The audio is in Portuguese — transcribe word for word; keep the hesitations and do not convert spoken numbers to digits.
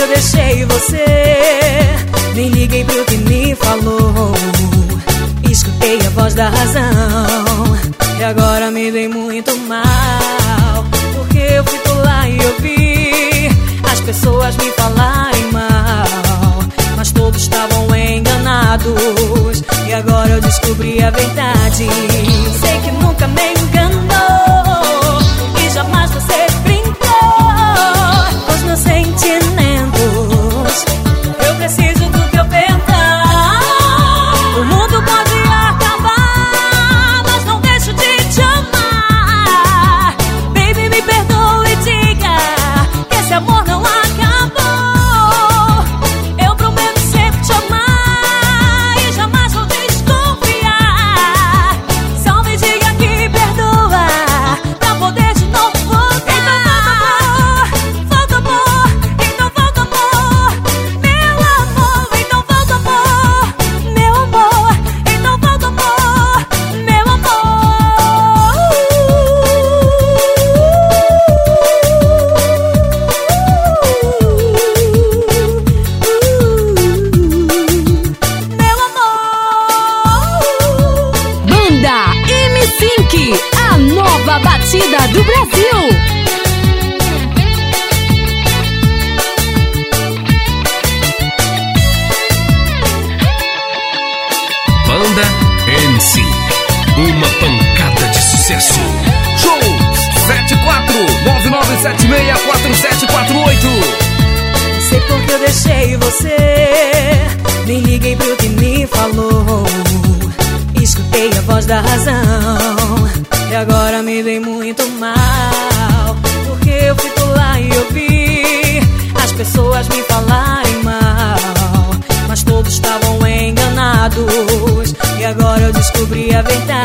eu deixei você, nem liguei pro que me falou. Escutei a voz da razão e agora me dei muito mal, porque eu fui lá e ouvi as pessoas me falarem mal, mas todos estavam enganados e agora eu descobri a verdade. Sei que nunca me enganou e jamais você brincou com os meus sentimentos. Eu preciso do teu perdão. O mundo pode acabar, mas não deixo de te amar. Baby, me perdoe e diga que esse amor não acabou. Eu prometo sempre te amar e jamais vou desconfiar. Só me diga que perdoa pra poder de novo voltar. Volta amor, então volta amor, meu amor, então volta amor, meu amor, então volta amor, meu amor. Meu amor. Banda M cinco, a nova batida do Brasil. Banda M cinco, uma pancada de sucesso. Shows sete quatro nove nove sete seis quatro sete quatro oito. Não sei porque eu deixei você, nem liguei pro que me falou. Escutei a voz da razão e agora me dei muito mal, porque eu fui lá e ouvi as pessoas me falarem mal, mas todos estavam enganados e agora eu descobri a verdade.